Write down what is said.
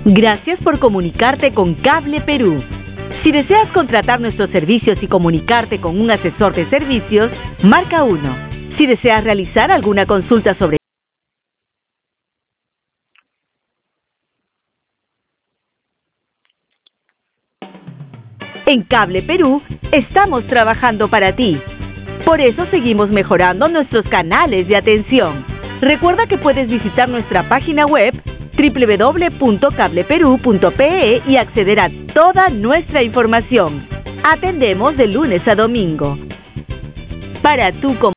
Gracias por comunicarte con Cable Perú. Si deseas contratar nuestros servicios y comunicarte con un asesor de servicios, marca 1. Si deseas realizar alguna consulta sobre En Cable Perú, estamos trabajando para ti. Por eso seguimos mejorando nuestros canales de atención. Recuerda que puedes visitar nuestra página web www.cableperú.pe y acceder a toda nuestra información. Atendemos de lunes a domingo. Para tu